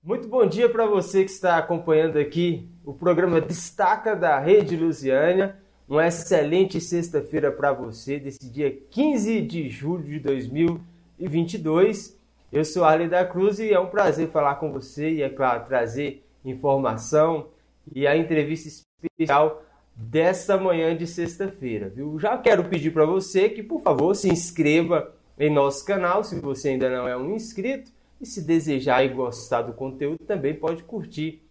Muito bom dia para você que está acompanhando aqui o programa Destaca da Rede Lusiânia. Uma excelente sexta-feira para você, desse dia 15 de julho de 2022. Eu sou Arley da Cruz e é um prazer falar com você e, é claro, trazer informação e a entrevista especial desta manhã de sexta-feira, viu? Já quero pedir para você que, por favor, se inscreva em nosso canal, se você ainda não é um inscrito, e se desejar e gostar do conteúdo, também pode curtir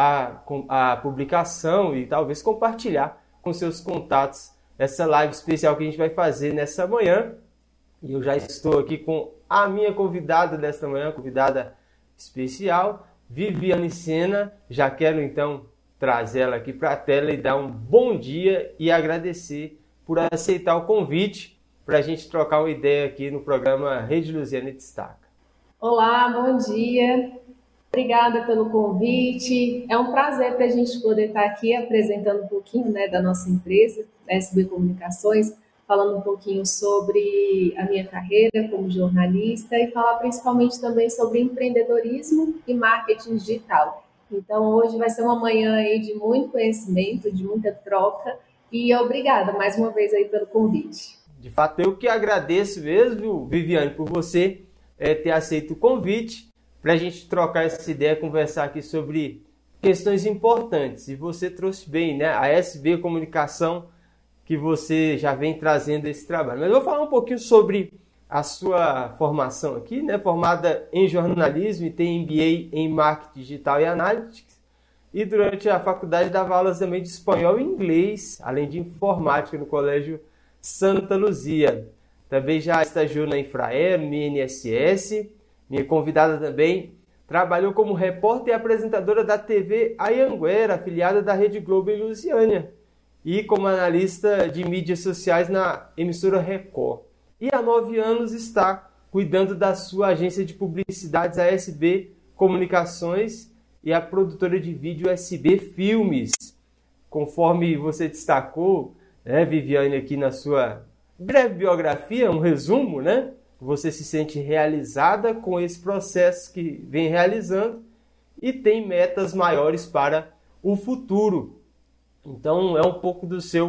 a publicação e talvez compartilhar com seus contatos essa live especial que a gente vai fazer nessa manhã. E eu já estou aqui com a minha convidada desta manhã, convidada especial, Viviane Sena. Já quero então trazer ela aqui para a tela e dar um bom dia e agradecer por aceitar o convite para a gente trocar uma ideia aqui no programa Rede Lusiânia Destaca. Olá, bom dia. Obrigada pelo convite. É um prazer para a gente poder estar aqui apresentando um pouquinho, da nossa empresa, da SB Comunicações, falando um pouquinho sobre a minha carreira como jornalista e falar principalmente também sobre empreendedorismo e marketing digital. Então, hoje vai ser uma manhã aí de muito conhecimento, de muita troca e obrigada mais uma vez aí pelo convite. De fato, eu que agradeço mesmo, Viviane, por você ter aceito o convite para a gente trocar essa ideia, conversar aqui sobre questões importantes. E você trouxe bem, né? A SB Comunicação, que você já vem trazendo esse trabalho. Mas eu vou falar um pouquinho sobre a sua formação aqui, né? Formada em jornalismo e tem MBA em Marketing Digital e Analytics. E durante a faculdade dava aulas também de espanhol e inglês, além de informática no Colégio Santa Luzia. Também já estagiou na Infraero, no INSS. Minha convidada também trabalhou como repórter e apresentadora da TV Anhanguera, afiliada da Rede Globo em Lusiânia, e como analista de mídias sociais na emissora Record. E há 9 anos está cuidando da sua agência de publicidades, a SB Comunicações, e a produtora de vídeo SB Filmes. Conforme você destacou, Viviane, aqui na sua breve biografia, um resumo, né? Você se sente realizada com esse processo que vem realizando e tem metas maiores para o futuro. Então, é um pouco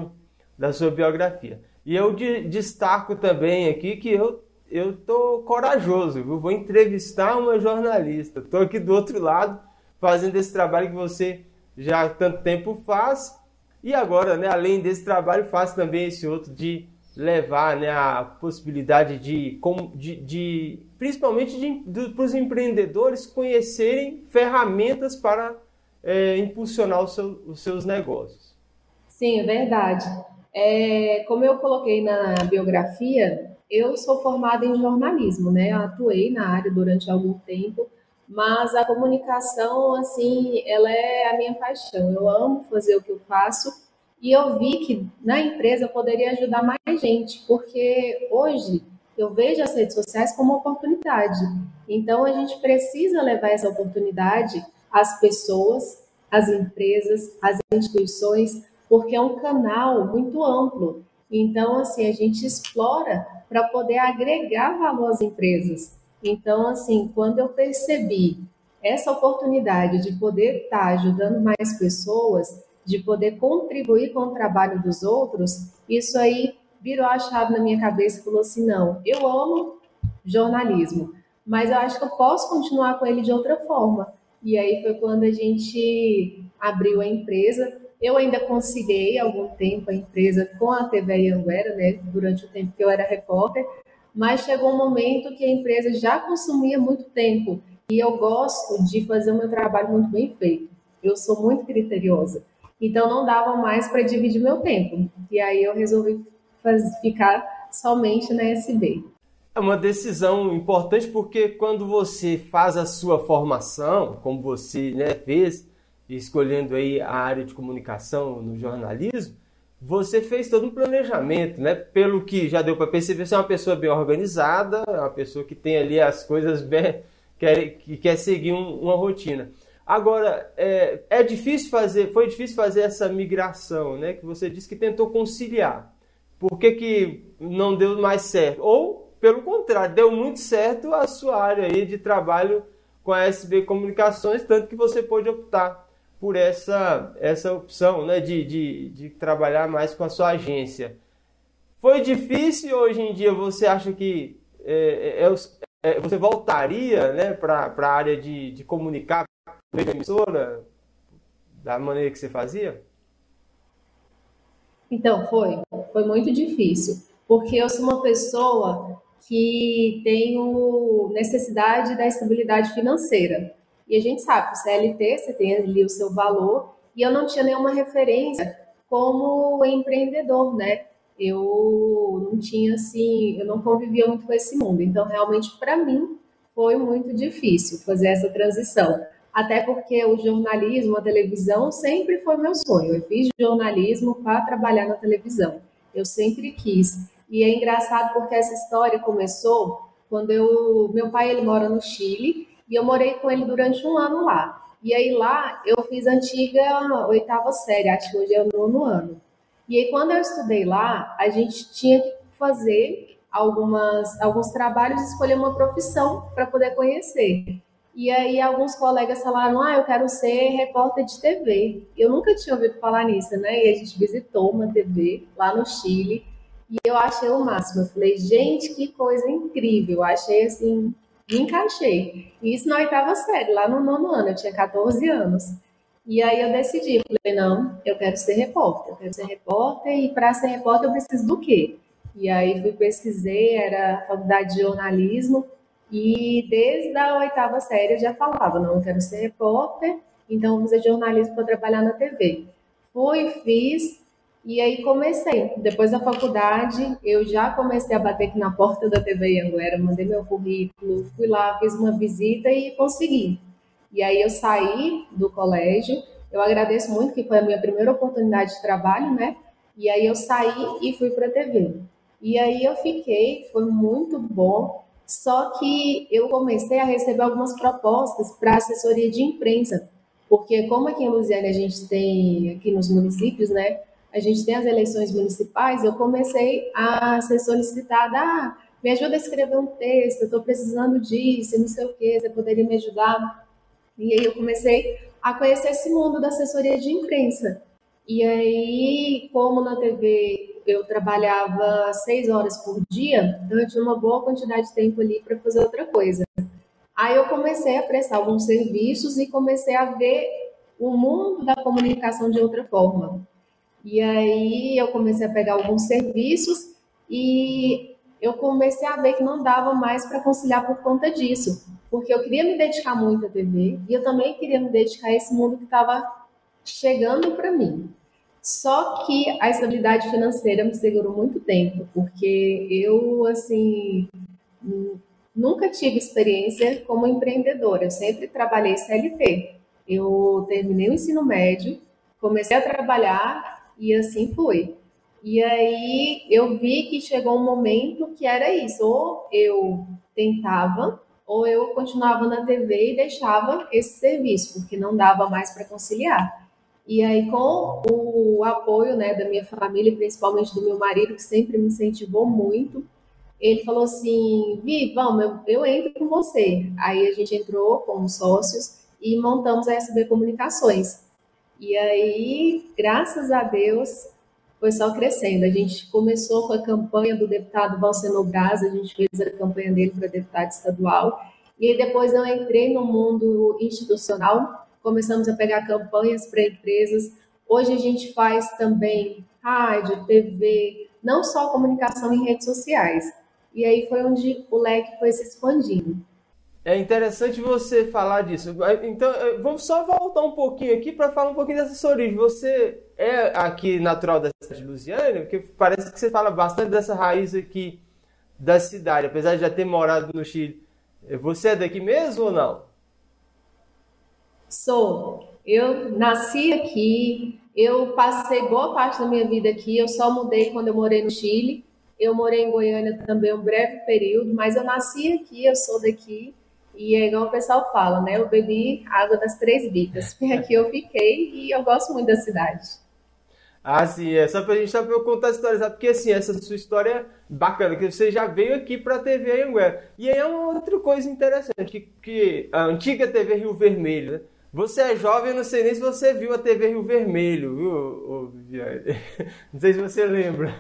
da sua biografia. E eu destaco também aqui que eu tô corajoso, viu? Vou entrevistar uma jornalista. Estou aqui do outro lado, fazendo esse trabalho que você já há tanto tempo faz. E agora, além desse trabalho, faço também esse outro de levar a possibilidade principalmente para os empreendedores conhecerem ferramentas para impulsionar os seus negócios. Sim, é verdade. Como eu coloquei na biografia, eu sou formada em jornalismo, né? Eu atuei na área durante algum tempo, mas a comunicação, assim, ela é a minha paixão. Eu amo fazer o que eu faço. E eu vi que na empresa eu poderia ajudar mais gente, porque hoje eu vejo as redes sociais como uma oportunidade. Então a gente precisa levar essa oportunidade às pessoas, às empresas, às instituições, porque é um canal muito amplo. Então, assim, a gente explora para poder agregar valor às empresas. Então, assim, quando eu percebi essa oportunidade de poder estar ajudando mais pessoas, de poder contribuir com o trabalho dos outros, isso aí virou a chave na minha cabeça e falou assim, não, eu amo jornalismo, mas eu acho que eu posso continuar com ele de outra forma. E aí foi quando a gente abriu a empresa. Eu ainda conciliei algum tempo a empresa com a TV Anhanguera, né, durante o tempo que eu era repórter, mas chegou um momento que a empresa já consumia muito tempo e eu gosto de fazer o meu trabalho muito bem feito. Eu sou muito criteriosa. Então, não dava mais para dividir meu tempo. E aí eu resolvi ficar somente na SB. É uma decisão importante porque quando você faz a sua formação, como você fez, escolhendo aí a área de comunicação no jornalismo, você fez todo um planejamento, né? Pelo que já deu para perceber, você é uma pessoa bem organizada, é uma pessoa que tem ali as coisas bem, que quer seguir uma rotina. Agora, foi difícil fazer essa migração, né? Que você disse que tentou conciliar. Por que não deu mais certo? Ou, pelo contrário, deu muito certo a sua área aí de trabalho com com a SB Comunicações, tanto que você pôde optar por essa opção, né, de trabalhar mais com a sua agência. Foi difícil? Hoje em dia você acha que você voltaria, né, para a área de comunicar com a emissora da maneira que você fazia? Então, foi muito difícil, porque eu sou uma pessoa que tenho necessidade da estabilidade financeira. E a gente sabe que o CLT, você tem ali o seu valor, e eu não tinha nenhuma referência como empreendedor, né? Eu não tinha assim, eu não convivia muito com esse mundo. Então, realmente, para mim, foi muito difícil fazer essa transição. Até porque o jornalismo, a televisão, sempre foi meu sonho. Eu fiz jornalismo para trabalhar na televisão. Eu sempre quis. E é engraçado porque essa história começou quando meu pai ele mora no Chile e eu morei com ele durante um ano lá. E aí lá eu fiz a antiga oitava série, acho que hoje é o nono ano. E aí quando eu estudei lá, a gente tinha que fazer alguns trabalhos e escolher uma profissão para poder conhecer. E aí alguns colegas falaram, eu quero ser repórter de TV. Eu nunca tinha ouvido falar nisso, né? E a gente visitou uma TV lá no Chile e eu achei o máximo. Eu falei, gente, que coisa incrível. Eu achei assim, me encaixei. E isso na oitava série, lá no nono ano, eu tinha 14 anos. E aí eu decidi, eu falei, não, eu quero ser repórter. Eu quero ser repórter e para ser repórter eu preciso do quê? E aí fui pesquisei, era faculdade de jornalismo, e desde a oitava série eu já falava, não, eu quero ser repórter, então vou fazer jornalismo para trabalhar na TV. Fui, fiz, e aí comecei. Depois da faculdade, eu já comecei a bater aqui na porta da TV Anguera, mandei meu currículo, fui lá, fiz uma visita e consegui. E aí eu saí do colégio, eu agradeço muito que foi a minha primeira oportunidade de trabalho, né? E aí eu saí e fui para a TV. E aí eu fiquei, foi muito bom, só que eu comecei a receber algumas propostas para assessoria de imprensa, porque como aqui em Lusiana a gente tem, aqui nos municípios, né, a gente tem as eleições municipais, eu comecei a ser solicitada, me ajuda a escrever um texto, eu estou precisando disso, não sei o que, você poderia me ajudar? E aí eu comecei a conhecer esse mundo da assessoria de imprensa. E aí, como na TV eu trabalhava 6 horas por dia, então eu tinha uma boa quantidade de tempo ali para fazer outra coisa. Aí eu comecei a prestar alguns serviços e comecei a ver o mundo da comunicação de outra forma. E aí eu comecei a pegar alguns serviços e eu comecei a ver que não dava mais para conciliar por conta disso, porque eu queria me dedicar muito à TV e eu também queria me dedicar a esse mundo que estava chegando para mim. Só que a estabilidade financeira me segurou muito tempo, porque eu, assim, nunca tive experiência como empreendedora, eu sempre trabalhei CLT. Eu terminei o ensino médio, comecei a trabalhar e assim foi. E aí eu vi que chegou um momento que era isso, ou eu tentava, ou eu continuava na TV e deixava esse serviço, porque não dava mais para conciliar. E aí, com o apoio, né, da minha família, principalmente do meu marido, que sempre me incentivou muito, ele falou assim: Vi, vamos, eu entro com você. Aí a gente entrou como sócios e montamos a SB Comunicações. E aí, graças a Deus, foi só crescendo. A gente começou com a campanha do deputado Valceno Braz, a gente fez a campanha dele para deputado estadual. E aí depois eu entrei no mundo institucional, começamos a pegar campanhas para empresas. Hoje a gente faz também rádio, TV, não só comunicação em redes sociais. E aí foi onde o leque foi se expandindo. É interessante você falar disso. Então, vamos só voltar um pouquinho aqui para falar um pouquinho dessa sua origem. Você é aqui natural da cidade de Lusiânia? Porque parece que você fala bastante dessa raiz aqui da cidade, apesar de já ter morado no Chile. Você é daqui mesmo ou não? Sou. Eu nasci aqui, eu passei boa parte da minha vida aqui, eu só mudei quando eu morei no Chile. Eu morei em Goiânia também um breve período, mas eu nasci aqui, eu sou daqui. E é igual o pessoal fala, né? Eu bebi água das três bicas. Aqui eu fiquei e eu gosto muito da cidade. Ah, sim, é só pra gente só pra eu contextualizar, porque assim, essa sua história é bacana, que você já veio aqui pra TV Anhanguera. E aí é uma outra coisa interessante, que a antiga TV Rio Vermelho, né? Você é jovem, eu não sei nem se você viu a TV Rio Vermelho, viu, Viviane? Não sei se você lembra.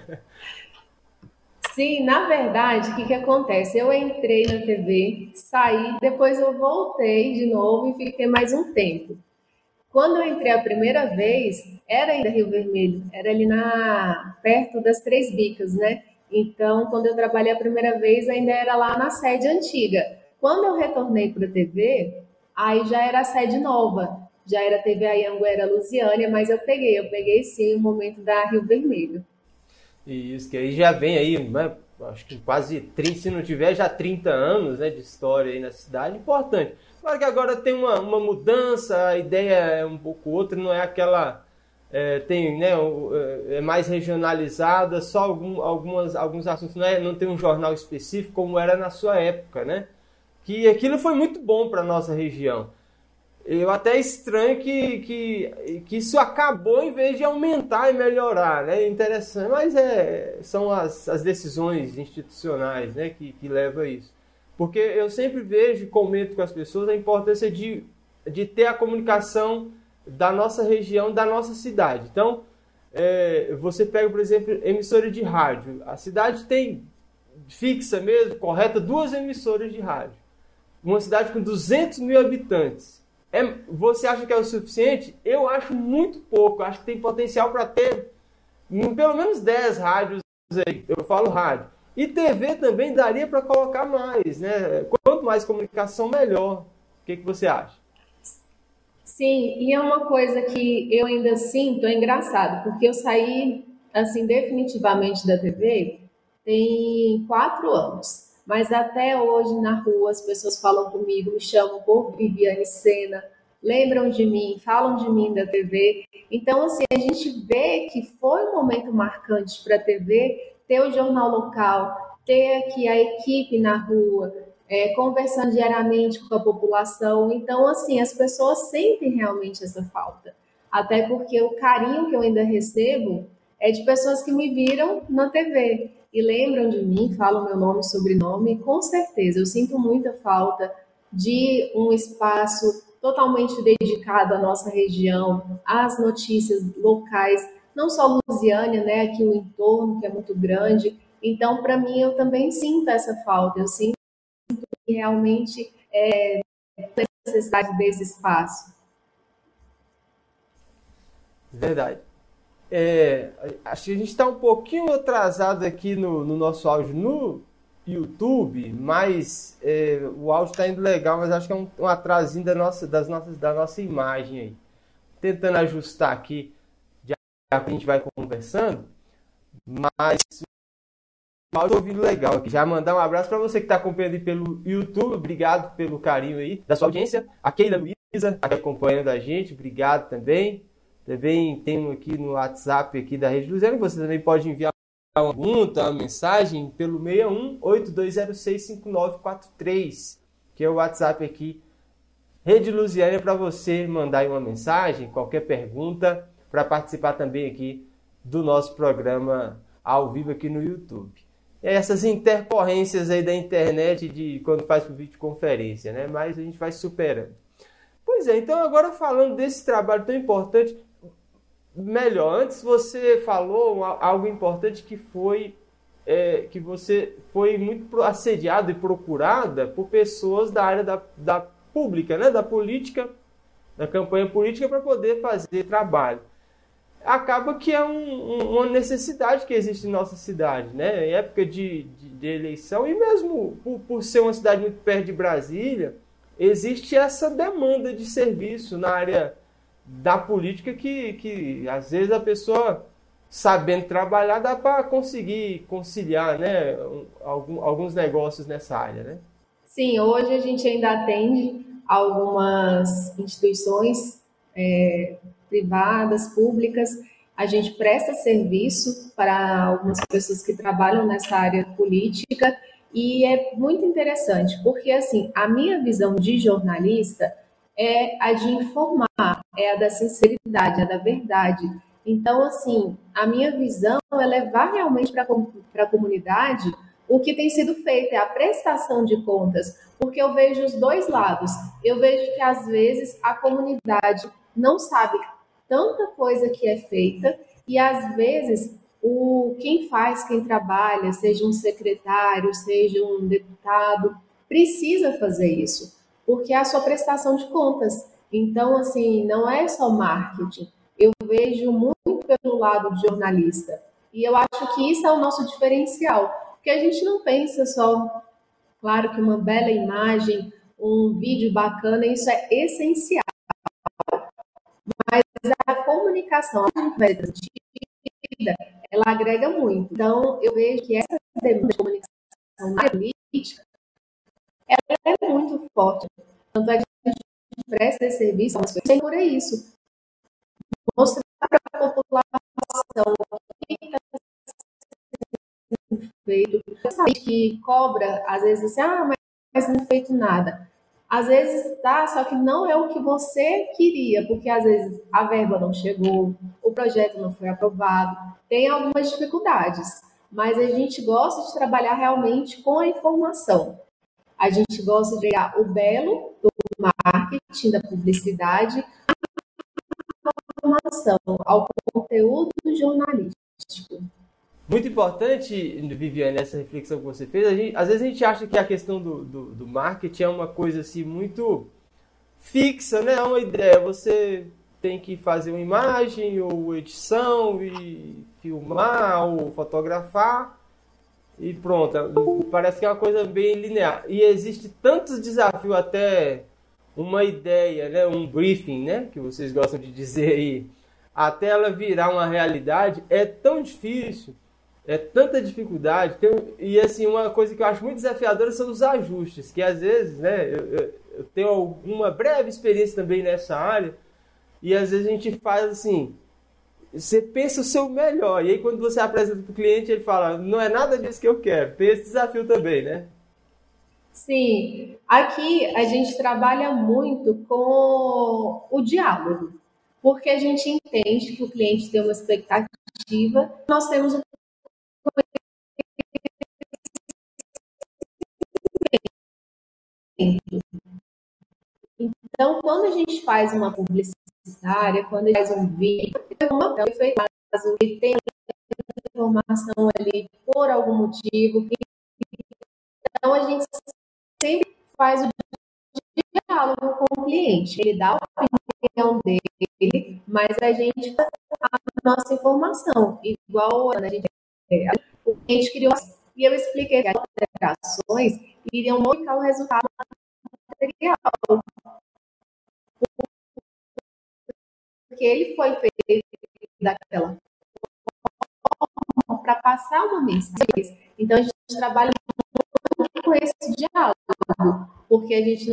Sim, na verdade, o que que acontece? Eu entrei na TV, saí, depois eu voltei de novo e fiquei mais um tempo. Quando eu entrei a primeira vez, era ainda Rio Vermelho, era ali perto das Três Bicas, né? Então, quando eu trabalhei a primeira vez, ainda era lá na sede antiga. Quando eu retornei para a TV, aí já era a sede nova, já era a TV Anhanguera Lusiânia, mas eu peguei sim o momento da Rio Vermelho. E isso, que aí já vem aí, né, acho que quase 30, se não tiver já 30 anos, né, de história aí na cidade, importante. Claro que agora tem uma mudança, a ideia é um pouco outra, não é aquela, tem, né, é mais regionalizada, só alguns assuntos, não tem um jornal específico como era na sua época, né? Que aquilo foi muito bom para nossa região. Eu até estranho que isso acabou em vez de aumentar e melhorar, né? É interessante, mas são as decisões institucionais, né, que levam a isso. Porque eu sempre vejo e comento com as pessoas a importância de ter a comunicação da nossa região, da nossa cidade. Então, você pega, por exemplo, emissora de rádio. A cidade tem fixa mesmo, correta, duas emissoras de rádio. Uma cidade com 200 mil habitantes. Você acha que é o suficiente? Eu acho muito pouco. Acho que tem potencial para ter pelo menos 10 rádios aí. Eu falo rádio. E TV também daria para colocar mais, né? Quanto mais comunicação, melhor. O que você acha? Sim, e é uma coisa que eu ainda sinto, é engraçado, porque eu saí, assim, definitivamente da TV tem 4 anos. Mas até hoje na rua as pessoas falam comigo, me chamam por Viviane Sena, lembram de mim, falam de mim da TV. Então, assim, a gente vê que foi um momento marcante para a TV ter o jornal local, ter aqui a equipe na rua, conversando diariamente com a população. Então, assim, as pessoas sentem realmente essa falta. Até porque o carinho que eu ainda recebo é de pessoas que me viram na TV e lembram de mim, falam meu nome e sobrenome. Com certeza, eu sinto muita falta de um espaço totalmente dedicado à nossa região, às notícias locais, não só Lusiânia, né, aqui o entorno, que é muito grande. Então, para mim, eu também sinto essa falta. Eu sinto que realmente a necessidade desse espaço. Verdade. Acho que a gente está um pouquinho atrasado aqui no nosso áudio no YouTube, mas o áudio está indo legal, mas acho que é um atrasinho da nossa imagem aí. Tentando ajustar aqui, já que a gente vai conversando, mas o áudio está ouvindo legal aqui. Já mandar um abraço para você que está acompanhando aí pelo YouTube, obrigado pelo carinho aí da sua audiência. A Keila Luiza, tá acompanhando a gente, obrigado também. Também tem aqui no WhatsApp aqui da Rede Luziana, você também pode enviar uma pergunta, uma mensagem pelo 61-8206-5943, que é o WhatsApp aqui, Rede Luziana, para você mandar aí uma mensagem, qualquer pergunta, para participar também aqui do nosso programa ao vivo aqui no YouTube. Essas intercorrências aí da internet de quando faz por videoconferência, né? Mas a gente vai superando. Pois é, então agora falando desse trabalho tão importante, melhor, antes você falou algo importante que foi que você foi muito assediada e procurada por pessoas da área da pública, né? Da política, da campanha política para poder fazer trabalho. Acaba que é uma necessidade que existe em nossa cidade, né? Em época de eleição, e mesmo por ser uma cidade muito perto de Brasília, existe essa demanda de serviço na área da política que às vezes a pessoa, sabendo trabalhar, dá para conseguir conciliar, né, alguns negócios nessa área, né? Sim, hoje a gente ainda atende algumas instituições privadas, públicas. A gente presta serviço para algumas pessoas que trabalham nessa área política e é muito interessante, porque assim, a minha visão de jornalista é a de informar, é a da sinceridade, é a da verdade. Então, assim, a minha visão é levar realmente para a comunidade o que tem sido feito, é a prestação de contas, porque eu vejo os dois lados. Eu vejo que, às vezes, a comunidade não sabe tanta coisa que é feita e, às vezes, quem faz, quem trabalha, seja um secretário, seja um deputado, precisa fazer isso, porque é a sua prestação de contas. Então, assim, não é só marketing. Eu vejo muito pelo lado de jornalista. E eu acho que isso é o nosso diferencial. Porque a gente não pensa só, claro que uma bela imagem, um vídeo bacana, isso é essencial. Mas a comunicação, a que vai transmitida, ela agrega muito. Então, eu vejo que essa demanda de comunicação na política, ela é muito forte. Tanto é que a gente presta esse serviço, mas por isso. Mostrar para a população o que está sendo feito. Sabe que cobra, às vezes, assim, mas não é feito nada. Às vezes dá, só que não é o que você queria, porque às vezes a verba não chegou, o projeto não foi aprovado, tem algumas dificuldades. Mas a gente gosta de trabalhar realmente com a informação. A gente gosta de pegar o belo do marketing, da publicidade, informação, ao conteúdo jornalístico. Muito importante, Viviane, essa reflexão que você fez. Às vezes a gente acha que a questão do marketing é uma coisa assim muito fixa, né? É uma ideia. Você tem que fazer uma imagem ou edição e filmar ou fotografar e pronto. Parece que é uma coisa bem linear. E existe tantos desafios até uma ideia, né? Um briefing, né? Que vocês gostam de dizer aí. Até ela virar uma realidade é tão difícil. É tanta dificuldade. E assim, uma coisa que eu acho muito desafiadora são os ajustes, que às vezes, né, eu tenho alguma breve experiência também nessa área, e às vezes a gente faz assim, você pensa o seu melhor, e aí quando você apresenta para o cliente, ele fala, não é nada disso que eu quero. Tem esse desafio também, né? Sim, aqui a gente trabalha muito com o diálogo, porque a gente entende que o cliente tem uma expectativa, nós temos um. Então, quando a gente faz uma publicitária, quando a gente faz um vídeo, tem informação ali por algum motivo. Então, a gente sempre faz o diálogo com o cliente. Ele dá a opinião dele, mas a gente dá a nossa informação. Igual a gente, o cliente criou e eu expliquei que as alterações iriam modificar o resultado material, porque ele foi feito daquela forma para passar uma mensagem. Então, a gente trabalha muito com esse diálogo, porque a gente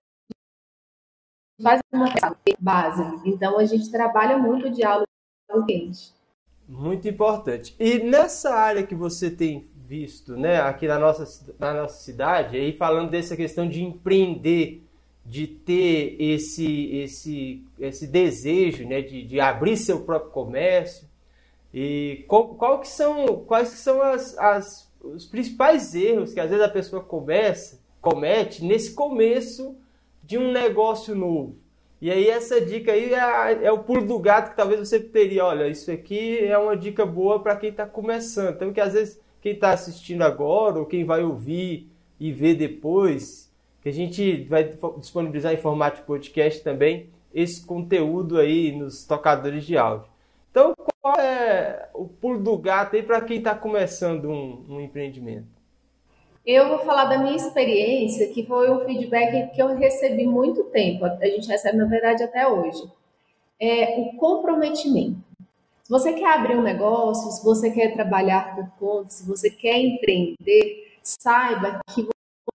faz uma base. Então, a gente trabalha muito o diálogo com o cliente. Muito importante. E nessa área que você tem visto, né, aqui na nossa cidade, aí falando dessa questão de empreender, de ter esse desejo, né, de abrir seu próprio comércio, e quais que são os principais erros que às vezes a pessoa comete nesse começo de um negócio novo. E aí essa dica aí é o pulo do gato que talvez você teria. Olha, isso aqui é uma dica boa para quem está começando. Então, que às vezes quem está assistindo agora ou quem vai ouvir e ver depois, que a gente vai disponibilizar em formato de podcast também esse conteúdo aí nos tocadores de áudio. Então, qual é o pulo do gato aí para quem está começando um empreendimento? Eu vou falar da minha experiência, que foi um feedback que eu recebi muito tempo. A gente recebe, na verdade, até hoje. É o comprometimento. Se você quer abrir um negócio, se você quer trabalhar por conta, se você quer empreender, saiba que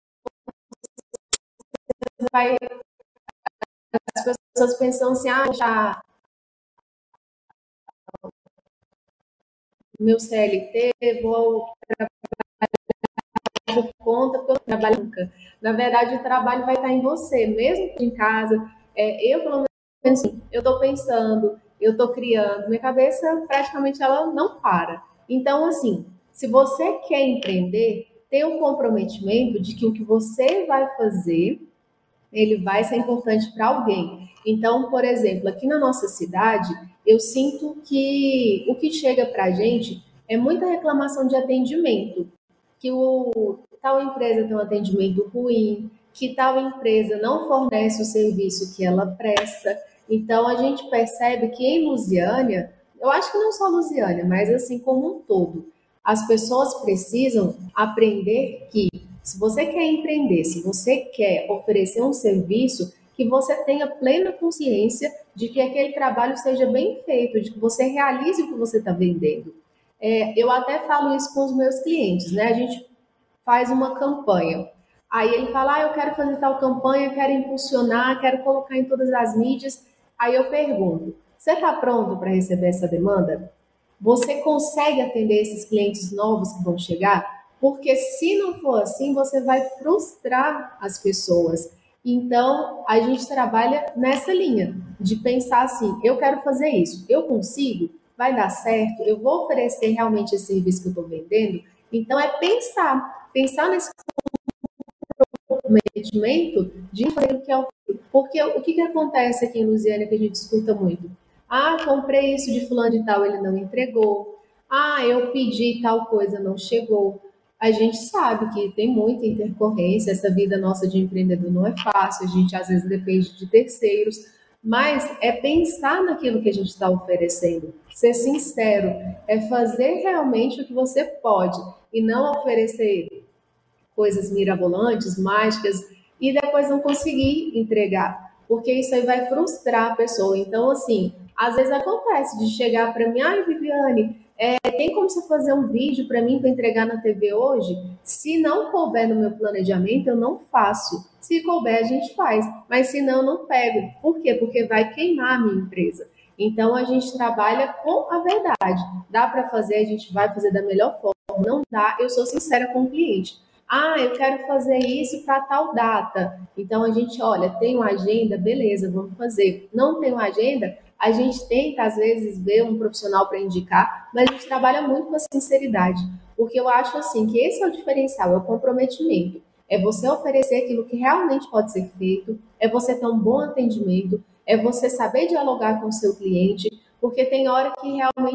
você vai. As pessoas pensam assim, já meu CLT, vou por conta, porque eu não trabalho nunca. Na verdade, o trabalho vai estar em você, mesmo em casa. Eu, pelo menos, assim, eu estou pensando eu estou criando, minha cabeça praticamente ela não para. Então, assim, se você quer empreender, tenha um comprometimento de que o que você vai fazer, ele vai ser importante para alguém. Então, por exemplo, aqui na nossa cidade, eu sinto que o que chega para a gente é muita reclamação de atendimento, que o tal empresa tem um atendimento ruim, que tal empresa não fornece o serviço que ela presta. Então a gente percebe que em Lusiânia, eu acho que não só Lusiânia, mas assim como um todo, as pessoas precisam aprender que se você quer empreender, se você quer oferecer um serviço, que você tenha plena consciência de que aquele trabalho seja bem feito, de que você realize o que você está vendendo. Eu até falo isso com os meus clientes, né? A gente faz uma campanha. Aí ele fala, eu quero fazer tal campanha, quero impulsionar, quero colocar em todas as mídias. Aí eu pergunto, você está pronto para receber essa demanda? Você consegue atender esses clientes novos que vão chegar? Porque se não for assim, você vai frustrar as pessoas. Então, a gente trabalha nessa linha de pensar assim: eu quero fazer isso, eu consigo, vai dar certo, eu vou oferecer realmente esse serviço que eu estou vendendo. Então, é pensar nesse comprometimento de fazer o que é o. Porque o que acontece aqui em Lusiana que a gente escuta muito? Comprei isso de fulano de tal, ele não entregou. Eu pedi tal coisa, não chegou. A gente sabe que tem muita intercorrência, essa vida nossa de empreendedor não é fácil, a gente às vezes depende de terceiros, mas é pensar naquilo que a gente está oferecendo, ser sincero, é fazer realmente o que você pode e não oferecer coisas mirabolantes, mágicas, e depois não conseguir entregar, porque isso aí vai frustrar a pessoa. Então, assim, às vezes acontece de chegar para mim, Viviane, tem como você fazer um vídeo para mim para entregar na TV hoje? Se não couber no meu planejamento, eu não faço. Se couber, a gente faz. Mas se não, eu não pego. Por quê? Porque vai queimar a minha empresa. Então, a gente trabalha com a verdade. Dá para fazer, a gente vai fazer da melhor forma. Não dá, eu sou sincera com o cliente. Eu quero fazer isso para tal data. Então, a gente, olha, tem uma agenda, beleza, vamos fazer. Não tem uma agenda, a gente tenta, às vezes, ver um profissional para indicar, mas a gente trabalha muito com a sinceridade, porque eu acho assim que esse é o diferencial, é o comprometimento. É você oferecer aquilo que realmente pode ser feito, é você ter um bom atendimento, é você saber dialogar com o seu cliente, porque tem hora que realmente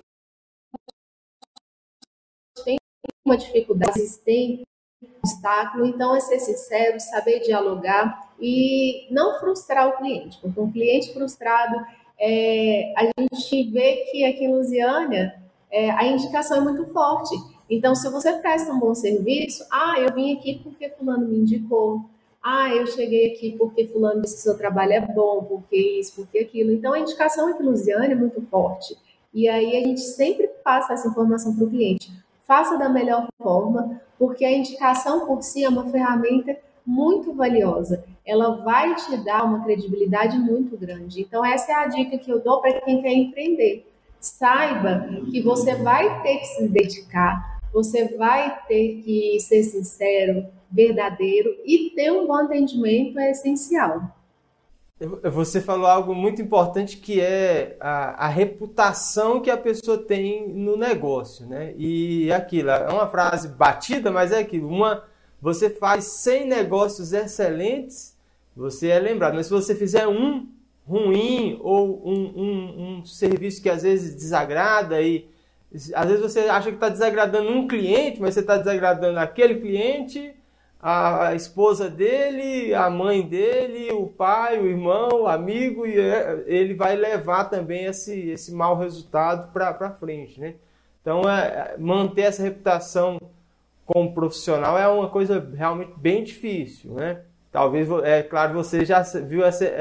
tem uma dificuldade, tem obstáculo, então é ser sincero, saber dialogar e não frustrar o cliente, porque um cliente frustrado, a gente vê que aqui em Lusiânia a indicação é muito forte. Então, se você presta um bom serviço, eu vim aqui porque fulano me indicou, eu cheguei aqui porque fulano disse que seu trabalho é bom, porque isso, porque aquilo. Então, a indicação aqui em Lusiânia é muito forte. E aí a gente sempre passa essa informação para o cliente. Faça da melhor forma, porque a indicação por si é uma ferramenta muito valiosa. Ela vai te dar uma credibilidade muito grande. Então, essa é a dica que eu dou para quem quer empreender. Saiba que você vai ter que se dedicar, você vai ter que ser sincero, verdadeiro e ter um bom atendimento é essencial. Você falou algo muito importante que é a reputação que a pessoa tem no negócio, né? E aquilo, é uma frase batida, mas é aquilo. Você faz 100 negócios excelentes, você é lembrado. Mas se você fizer um ruim ou um serviço que às vezes desagrada e às vezes você acha que está desagradando um cliente, mas você está desagradando aquele cliente, a esposa dele, a mãe dele, o pai, o irmão, o amigo, e ele vai levar também esse mau resultado para frente, né? Então, manter essa reputação como profissional é uma coisa realmente bem difícil, né? Talvez, claro, você já viu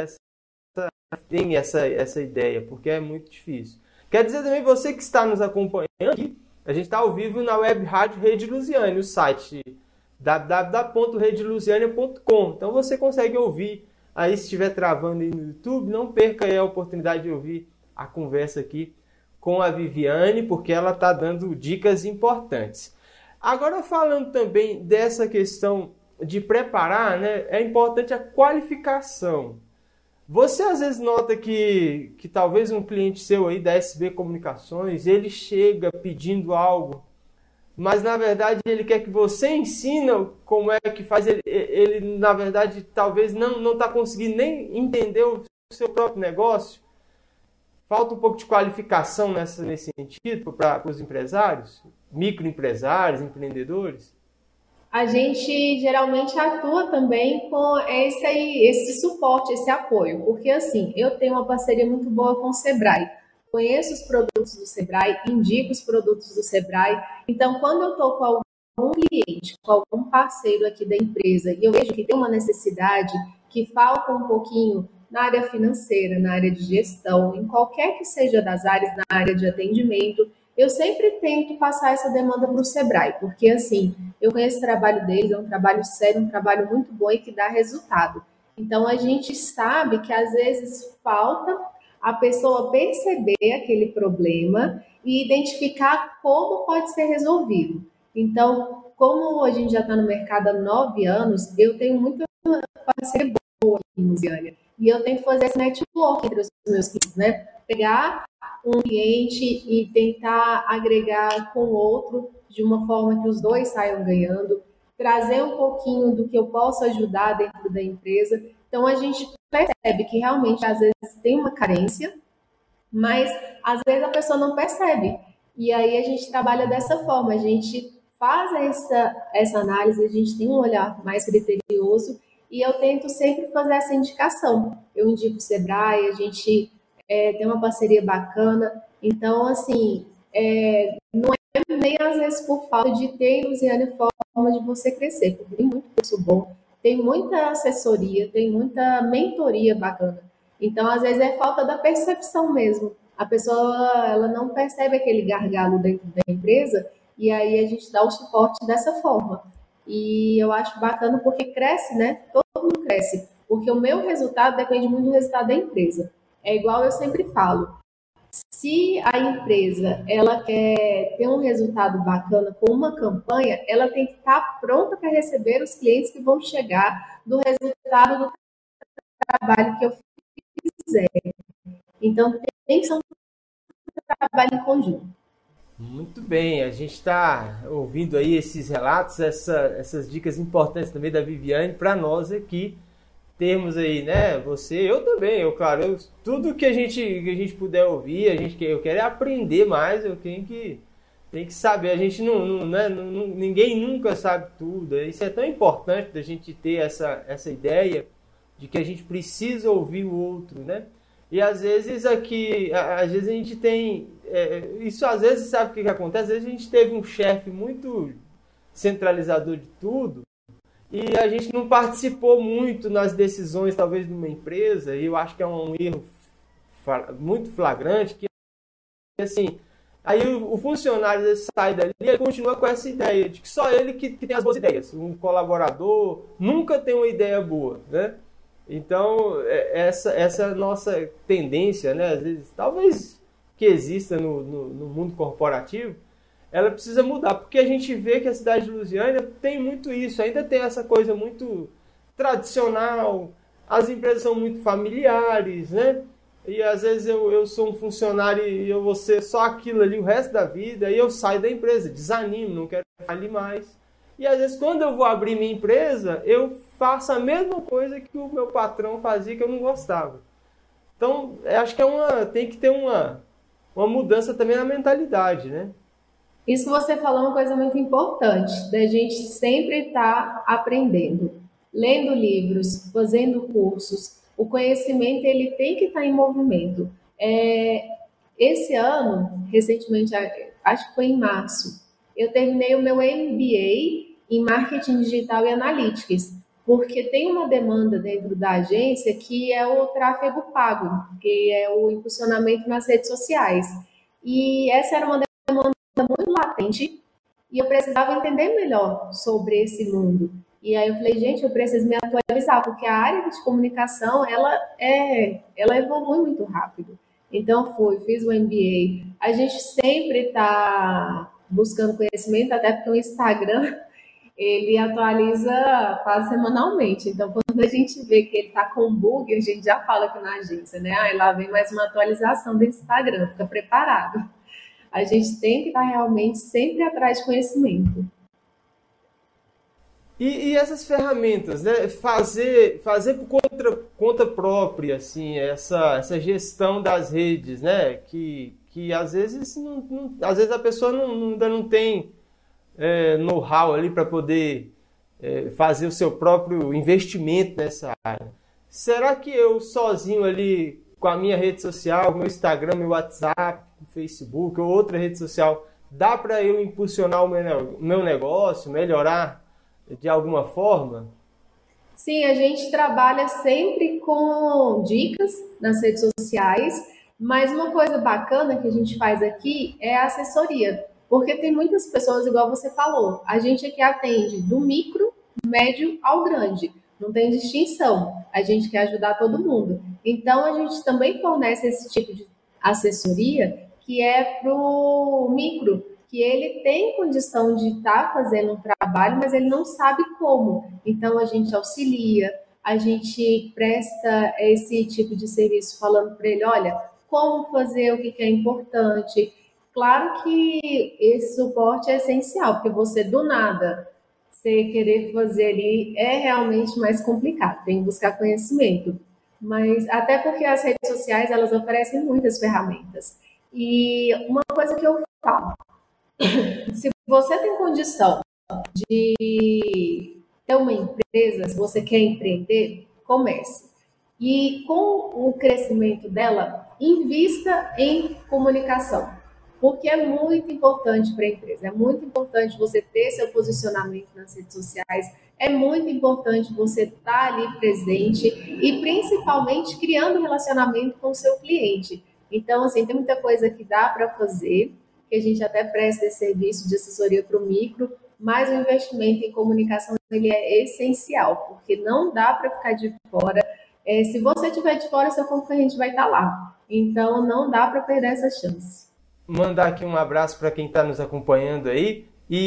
tem essa ideia, porque é muito difícil. Quer dizer também, você que está nos acompanhando aqui, a gente está ao vivo na Web Rádio Rede Lusiânia, o site www.redelusiania.com. Então você consegue ouvir aí, se estiver travando aí no YouTube, não perca aí a oportunidade de ouvir a conversa aqui com a Viviane, porque ela está dando dicas importantes. Agora, falando também dessa questão de preparar, né, é importante a qualificação. Você às vezes nota que talvez um cliente seu aí da SB Comunicações, ele chega pedindo algo, mas na verdade ele quer que você ensina como é que faz, ele na verdade talvez não está conseguindo nem entender o seu próprio negócio. Falta um pouco de qualificação nesse sentido para os empresários, microempresários, empreendedores? A gente geralmente atua também com esse suporte, esse apoio, porque assim, eu tenho uma parceria muito boa com o Sebrae. Conheço os produtos do Sebrae, indico os produtos do Sebrae. Então, quando eu estou com algum cliente, com algum parceiro aqui da empresa, e eu vejo que tem uma necessidade, que falta um pouquinho na área financeira, na área de gestão, em qualquer que seja das áreas, na área de atendimento, eu sempre tento passar essa demanda para o Sebrae, porque assim, eu conheço o trabalho deles, é um trabalho sério, um trabalho muito bom e que dá resultado. Então, a gente sabe que às vezes falta a pessoa perceber aquele problema e identificar como pode ser resolvido. Então, como a gente já está no mercado há 9 anos, eu tenho muita parceria boa aqui em Lusiânia. E eu tento fazer esse network entre os meus clientes, né? Pegar um cliente e tentar agregar com o outro de uma forma que os dois saiam ganhando, trazer um pouquinho do que eu posso ajudar dentro da empresa. Então, a gente percebe que realmente, às vezes, tem uma carência, mas às vezes a pessoa não percebe. E aí a gente trabalha dessa forma, a gente faz essa análise, a gente tem um olhar mais criterioso e eu tento sempre fazer essa indicação. Eu indico o Sebrae, a gente tem uma parceria bacana. Então, assim, não é nem às vezes por falta de ter, Luziane, forma de você crescer, porque tem muito curso bom, tem muita assessoria, tem muita mentoria bacana. Então, às vezes, é falta da percepção mesmo. A pessoa ela não percebe aquele gargalo dentro da empresa e aí a gente dá o suporte dessa forma. E eu acho bacana porque cresce, né? Todo mundo cresce. Porque o meu resultado depende muito do resultado da empresa. É igual eu sempre falo. Se a empresa ela quer ter um resultado bacana com uma campanha, ela tem que estar pronta para receber os clientes que vão chegar do resultado do trabalho que eu fizer. Então, tem que ser um trabalho em conjunto. Muito bem, a gente está ouvindo aí esses relatos, essas dicas importantes também da Viviane para nós aqui termos aí, né? Você, eu também, tudo que a gente puder ouvir, eu quero é aprender mais, eu tenho que saber. A gente ninguém nunca sabe tudo. Isso é tão importante da gente ter essa ideia de que a gente precisa ouvir o outro, né? E às vezes às vezes a gente tem isso, às vezes sabe o que acontece? Às vezes a gente teve um chefe muito centralizador de tudo e a gente não participou muito nas decisões, talvez, de uma empresa, e eu acho que é um erro muito flagrante, que assim, aí o funcionário sai dali e continua com essa ideia de que só ele que tem as boas ideias. Um colaborador nunca tem uma ideia boa, né? Então, essa nossa tendência, né, às vezes, talvez que exista no mundo corporativo, ela precisa mudar, porque a gente vê que a cidade de Lusiânia tem muito isso, ainda tem essa coisa muito tradicional, as empresas são muito familiares, né? E às vezes eu sou um funcionário e eu vou ser só aquilo ali o resto da vida, e eu saio da empresa, desanimo, não quero falir mais. E às vezes quando eu vou abrir minha empresa, eu faço a mesma coisa que o meu patrão fazia que eu não gostava. Então, acho que tem que ter uma mudança também na mentalidade, né? Isso que você falou é uma coisa muito importante, da gente sempre estar aprendendo, lendo livros, fazendo cursos. O conhecimento ele tem que estar em movimento. Esse ano, recentemente, acho que foi em março, eu terminei o meu MBA em Marketing Digital e Analytics, porque tem uma demanda dentro da agência que é o tráfego pago, que é o impulsionamento nas redes sociais. E essa era uma muito latente e eu precisava entender melhor sobre esse mundo. E aí eu falei, gente, eu preciso me atualizar, porque a área de comunicação, ela evolui muito rápido. Então, fiz o MBA. A gente sempre está buscando conhecimento, até porque o Instagram, ele atualiza quase semanalmente. Então, quando quando a gente vê que ele está com bug, a gente já fala aqui na agência, né? Ah, lá vem mais uma atualização do Instagram, fica preparado. A gente tem que estar realmente sempre atrás de conhecimento. E essas ferramentas, né? Fazer por conta própria, assim, essa gestão das redes, né? Que às vezes, às vezes a pessoa ainda não tem know-how ali para poder fazer o seu próprio investimento nessa área. Será que eu sozinho ali, com a minha rede social, meu Instagram, meu WhatsApp, Facebook ou outra rede social, dá para eu impulsionar o meu negócio, melhorar de alguma forma? Sim, a gente trabalha sempre com dicas nas redes sociais, mas uma coisa bacana que a gente faz aqui é a assessoria, porque tem muitas pessoas, igual você falou, a gente aqui atende do micro, médio ao grande, não tem distinção, a gente quer ajudar todo mundo. Então, a gente também fornece esse tipo de assessoria que é para o micro, que ele tem condição de estar fazendo um trabalho, mas ele não sabe como. Então, a gente auxilia, a gente presta esse tipo de serviço falando para ele, olha, como fazer, o que é importante. Claro que esse suporte é essencial, porque você do nada, você querer fazer ali é realmente mais complicado, tem que buscar conhecimento. Mas até porque as redes sociais, elas oferecem muitas ferramentas. E uma coisa que eu falo, se você tem condição de ter uma empresa, se você quer empreender, comece. E com o crescimento dela, invista em comunicação. Porque é muito importante para a empresa, é muito importante você ter seu posicionamento nas redes sociais, é muito importante você estar ali presente e principalmente criando relacionamento com o seu cliente. Então, assim, tem muita coisa que dá para fazer, que a gente até presta esse serviço de assessoria para o micro, mas o investimento em comunicação ele é essencial, porque não dá para ficar de fora. Se você estiver de fora, seu concorrente vai estar lá. Então, não dá para perder essa chance. Mandar aqui um abraço para quem está nos acompanhando aí.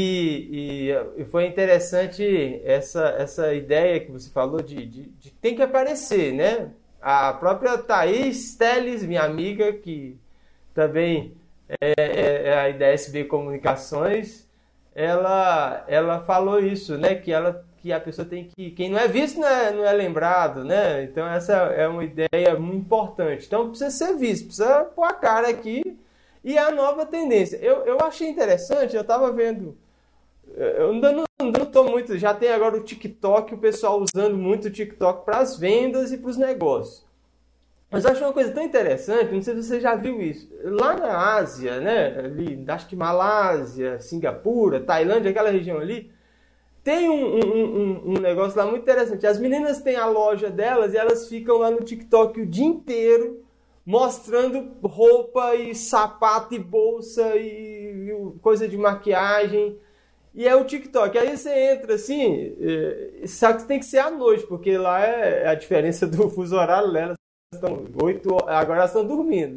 E foi interessante essa ideia que você falou de tem que aparecer, né? A própria Thaís Teles, minha amiga, que também é a IDSB Comunicações, ela falou isso, né? Que a pessoa tem que... Quem não é visto não é lembrado, né? Então essa é uma ideia muito importante. Então precisa ser visto, precisa pôr a cara aqui. E a nova tendência. Eu achei interessante, eu estava vendo. Eu ainda não estou muito. Já tem agora o TikTok, o pessoal usando muito o TikTok para as vendas e para os negócios. Mas eu achei uma coisa tão interessante, não sei se você já viu isso. Lá na Ásia, né? Ali, acho que Malásia, Singapura, Tailândia, aquela região ali, tem um negócio lá muito interessante. As meninas têm a loja delas e elas ficam lá no TikTok o dia inteiro mostrando roupa e sapato e bolsa e coisa de maquiagem. E é o TikTok. Aí você entra assim, só que tem que ser à noite, porque lá é a diferença do fuso horário, né? Elas estão 8 horas, agora elas estão dormindo.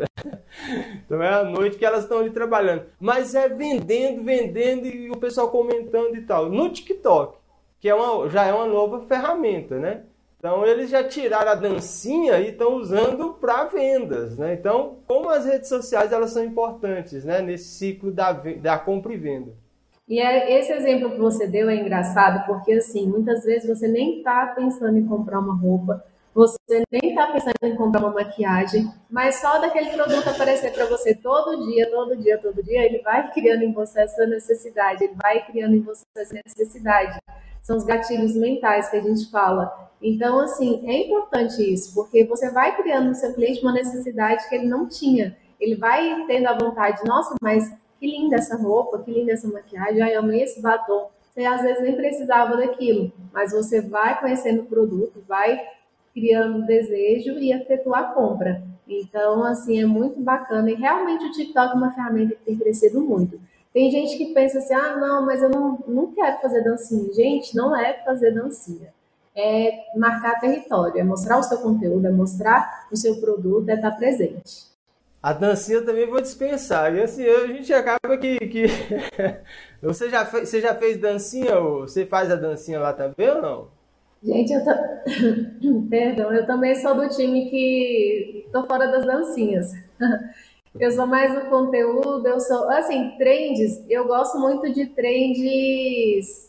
Então é à noite que elas estão ali trabalhando. Mas é vendendo e o pessoal comentando e tal. No TikTok, que já é uma nova ferramenta, né? Então eles já tiraram a dancinha e estão usando para vendas, né? Então, como as redes sociais elas são importantes, né? Nesse ciclo da compra e venda. E esse exemplo que você deu é engraçado, porque assim, muitas vezes você nem está pensando em comprar uma roupa, você nem está pensando em comprar uma maquiagem, mas só daquele produto aparecer para você todo dia, todo dia, todo dia, ele vai criando em você essa necessidade, ele vai criando em você essa necessidade. São os gatilhos mentais que a gente fala. Então, assim, é importante isso, porque você vai criando no seu cliente uma necessidade que ele não tinha. Ele vai tendo a vontade, nossa, mas que linda essa roupa, que linda essa maquiagem, ai, eu amei esse batom. Você às vezes nem precisava daquilo, mas você vai conhecendo o produto, vai criando desejo e efetuar a compra. Então, assim, é muito bacana. E realmente o TikTok é uma ferramenta que tem crescido muito. Tem gente que pensa assim, ah, não, mas eu não quero fazer dancinha. Gente, não é fazer dancinha. É marcar território, é mostrar o seu conteúdo, é mostrar o seu produto, é estar presente. A dancinha eu também vou dispensar. E assim, a gente acaba que... Você já fez dancinha? Ou você faz a dancinha lá também ou não? Gente, perdão, eu também sou do time que tô fora das dancinhas. Eu sou mais do conteúdo, eu sou, assim, trends, eu gosto muito de trends.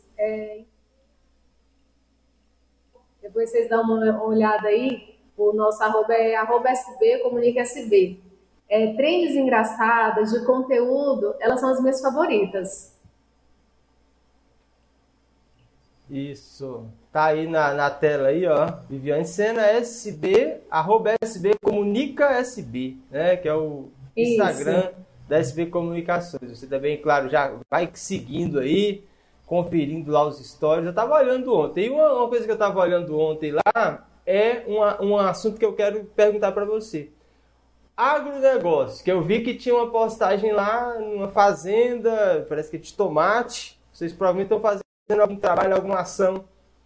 Depois vocês dão uma olhada aí, o nosso arroba é arroba SB, comunica SB. Trends engraçadas de conteúdo, elas são as minhas favoritas. Isso. Tá aí na tela aí, ó. Viviane Sena SB, arroba SB Comunica SB, né? Que é o Isso. Instagram da SB Comunicações. Você também, claro, já vai seguindo aí, conferindo lá os stories. Eu tava olhando ontem. E uma coisa que eu tava olhando ontem lá é um assunto que eu quero perguntar para você. Agronegócio, que eu vi que tinha uma postagem lá numa fazenda, parece que de tomate. Vocês provavelmente estão fazendo algum trabalho, alguma ação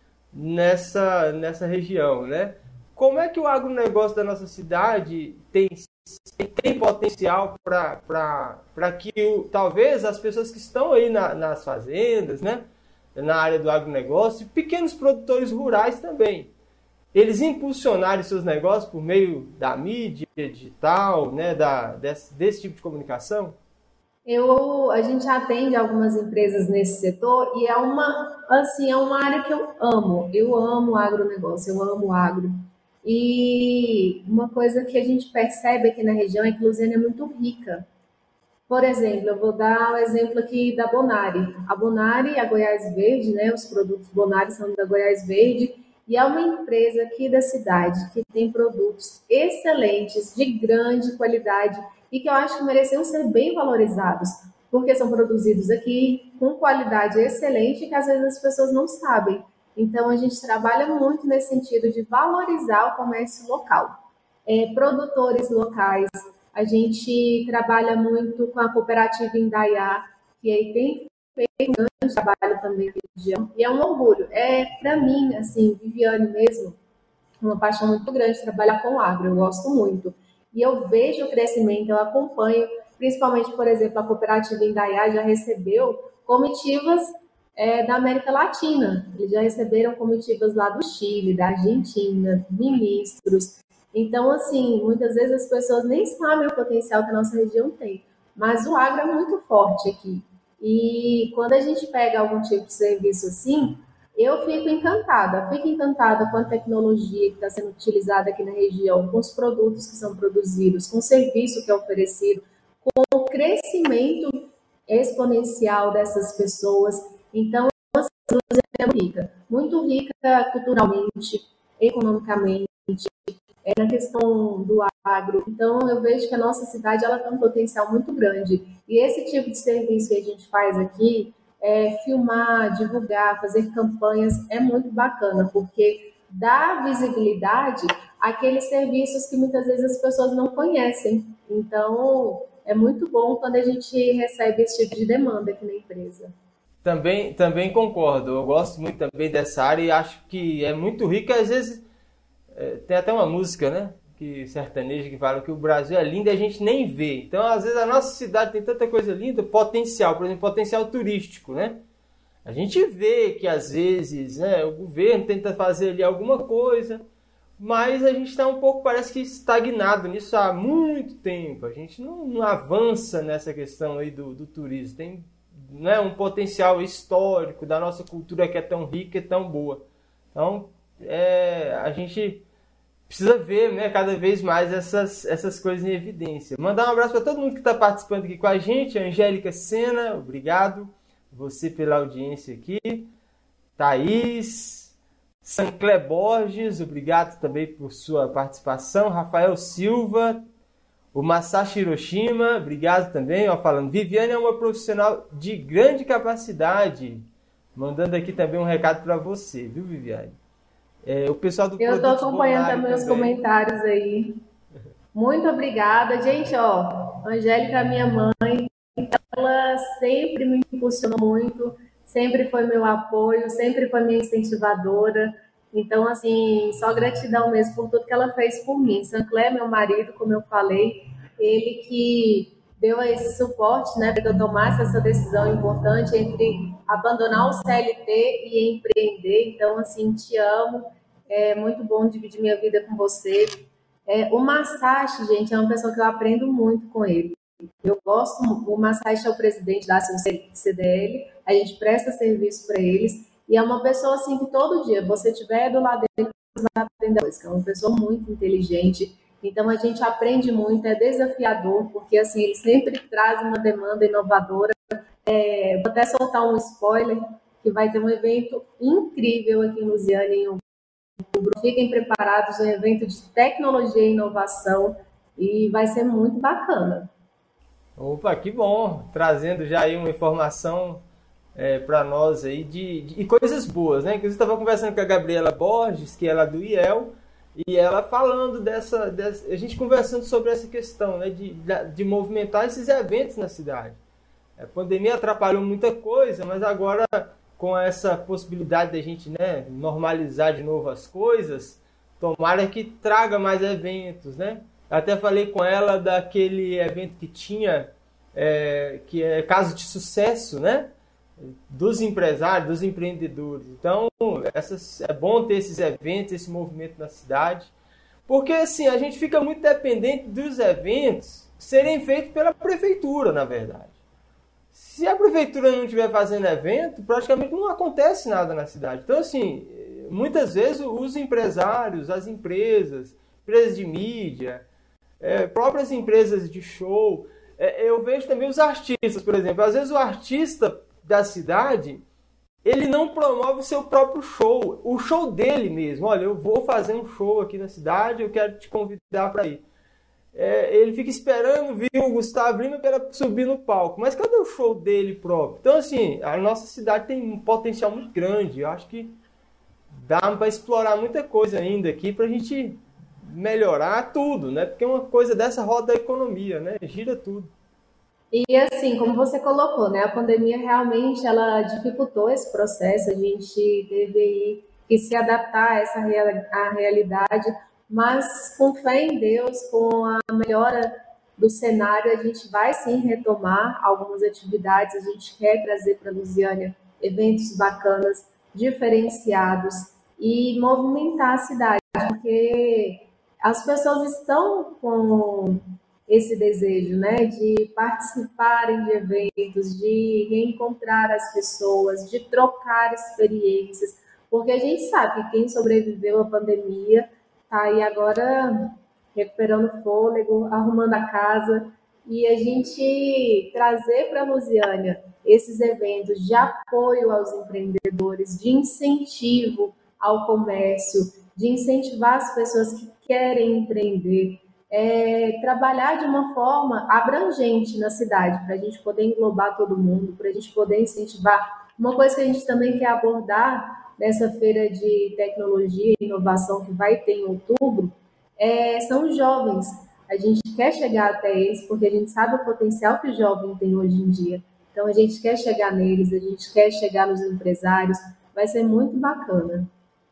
nessa região, né? Como é que o agronegócio da nossa cidade tem potencial para que talvez as pessoas que estão aí nas fazendas, né? Na área do agronegócio, pequenos produtores rurais também, eles impulsionarem seus negócios por meio da mídia digital, né, desse tipo de comunicação? A gente atende algumas empresas nesse setor e é uma área que eu amo. Eu amo o agronegócio, eu amo o agro. E uma coisa que a gente percebe aqui na região é que Lusiana é muito rica. Por exemplo, eu vou dar o exemplo aqui da Bonari. A Bonari, a Goiás Verde, né? Os produtos Bonari são da Goiás Verde e é uma empresa aqui da cidade que tem produtos excelentes, de grande qualidade e que eu acho que mereciam ser bem valorizados, porque são produzidos aqui com qualidade excelente que às vezes as pessoas não sabem. Então a gente trabalha muito nesse sentido de valorizar o comércio local, produtores locais. A gente trabalha muito com a cooperativa Indaiá, que aí tem feito um grande trabalho também na região, e é um orgulho. Para mim, assim, Viviane mesmo, uma paixão muito grande trabalhar com agro, eu gosto muito. E eu vejo o crescimento, eu acompanho, principalmente, por exemplo, a cooperativa Indaiá já recebeu comitivas da América Latina. Eles já receberam comitivas lá do Chile, da Argentina, ministros. Então, assim, muitas vezes as pessoas nem sabem o potencial que a nossa região tem. Mas o agro é muito forte aqui. E quando a gente pega algum tipo de serviço assim, eu fico encantada com a tecnologia que está sendo utilizada aqui na região, com os produtos que são produzidos, com o serviço que é oferecido, com o crescimento exponencial dessas pessoas. Então, é muito rica culturalmente, economicamente, na questão do agro. Então, eu vejo que a nossa cidade ela tem um potencial muito grande. E esse tipo de serviço que a gente faz aqui, filmar, divulgar, fazer campanhas, é muito bacana, porque dá visibilidade àqueles serviços que muitas vezes as pessoas não conhecem. Então, é muito bom quando a gente recebe esse tipo de demanda aqui na empresa. Também concordo. Eu gosto muito também dessa área e acho que é muito rica. Às vezes tem até uma música, né? Que sertaneja que fala que o Brasil é lindo e a gente nem vê. Então, às vezes a nossa cidade tem tanta coisa linda, potencial, por exemplo, potencial turístico, né? A gente vê que às vezes, né, o governo tenta fazer ali alguma coisa, mas a gente está um pouco, parece que estagnado nisso há muito tempo. A gente não avança nessa questão aí do turismo. Tem, né, um potencial histórico da nossa cultura que é tão rica e tão boa. Então, a gente precisa ver, né, cada vez mais essas coisas em evidência. Mandar um abraço para todo mundo que está participando aqui com a gente. Angélica Sena, obrigado. Você pela audiência aqui. Thaís, Sanclé Borges, obrigado também por sua participação. Rafael Silva, o Masashi Hiroshima, obrigado também. Ó, falando, Viviane é uma profissional de grande capacidade. Mandando aqui também um recado para você, viu, Viviane? O pessoal do Eu estou Produtos acompanhando Bonari também os também. comentários aí. Muito obrigada. Gente, ó, Angélica, é minha mãe, ela sempre me impulsionou muito, sempre foi meu apoio, sempre foi minha incentivadora. Então, assim, só gratidão mesmo por tudo que ela fez por mim. Sancler, meu marido, como eu falei, ele que deu esse suporte, né, para que eu tomasse essa decisão importante entre abandonar o CLT e empreender. Então, assim, te amo, é muito bom dividir minha vida com você. O Masashi, gente, é uma pessoa que eu aprendo muito com ele. Eu gosto, o Masashi é o presidente da CDL, a gente presta serviço para eles, e é uma pessoa assim que todo dia, você estiver do lado dele, você vai aprender coisa, que é uma pessoa muito inteligente, então a gente aprende muito, é desafiador, porque assim, ele sempre traz uma demanda inovadora. Vou até soltar um spoiler, que vai ter um evento incrível aqui em Lusiana em outubro. Fiquem preparados, um evento de tecnologia e inovação, e vai ser muito bacana. Opa, que bom! Trazendo já aí uma informação para nós aí de coisas boas, né? Inclusive, estava conversando com a Gabriela Borges, que ela é do IEL, e ela falando a gente conversando sobre essa questão, né? De movimentar esses eventos na cidade. A pandemia atrapalhou muita coisa, mas agora com essa possibilidade da gente, né, normalizar de novo as coisas, tomara que traga mais eventos, né? Até falei com ela daquele evento que tinha, que é caso de sucesso, né? Dos empresários, dos empreendedores. Então, é bom ter esses eventos, esse movimento na cidade, porque assim, a gente fica muito dependente dos eventos serem feitos pela prefeitura, na verdade. Se a prefeitura não estiver fazendo evento, praticamente não acontece nada na cidade. Então, assim, muitas vezes os empresários, as empresas de mídia, próprias empresas de show, eu vejo também os artistas, por exemplo. Às vezes o artista da cidade, ele não promove o seu próprio show, o show dele mesmo. Olha, eu vou fazer um show aqui na cidade, eu quero te convidar para ir. Ele fica esperando vir o Gustavo Lima para subir no palco. Mas cadê o show dele próprio? Então, assim, a nossa cidade tem um potencial muito grande. Eu acho que dá para explorar muita coisa ainda aqui para a gente melhorar tudo, né? Porque uma coisa dessa roda a economia, né? Gira tudo. E assim, como você colocou, né, a pandemia realmente ela dificultou esse processo, a gente teve aí que se adaptar a essa a realidade, mas com fé em Deus, com a melhora do cenário, a gente vai sim retomar algumas atividades, a gente quer trazer para a Lusiânia eventos bacanas, diferenciados e movimentar a cidade, porque as pessoas estão com esse desejo, né, de participarem de eventos, de reencontrar as pessoas, de trocar experiências, porque a gente sabe que quem sobreviveu à pandemia está aí agora recuperando fôlego, arrumando a casa, e a gente trazer para a Lusiânia esses eventos de apoio aos empreendedores, de incentivo ao comércio, de incentivar as pessoas que querem empreender, trabalhar de uma forma abrangente na cidade, para a gente poder englobar todo mundo, para a gente poder incentivar. Uma coisa que a gente também quer abordar nessa feira de tecnologia e inovação que vai ter em outubro são os jovens. A gente quer chegar até eles porque a gente sabe o potencial que o jovem tem hoje em dia. Então a gente quer chegar neles, a gente quer chegar nos empresários. Vai ser muito bacana.